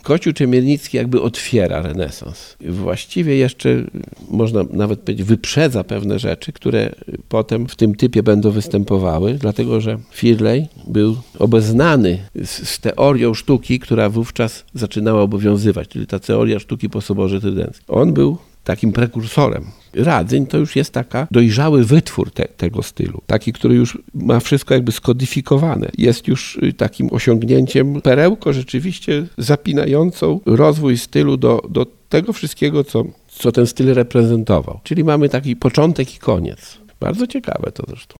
Kościół Czemiernicki jakby otwiera renesans. Właściwie jeszcze, można nawet powiedzieć, wyprzedza pewne rzeczy, które potem w tym typie będą występowały, dlatego że Firlej był obeznany z teorią sztuki, która wówczas zaczynała obowiązywać, czyli ta teoria sztuki po Soborze Trydenckim. On był takim prekursorem. Radzyń to już jest taka dojrzały wytwór tego stylu. Taki, który już ma wszystko jakby skodyfikowane. Jest już takim osiągnięciem, perełką rzeczywiście zapinającą rozwój stylu do tego wszystkiego, co ten styl reprezentował. Czyli mamy taki początek i koniec. Bardzo ciekawe to zresztą.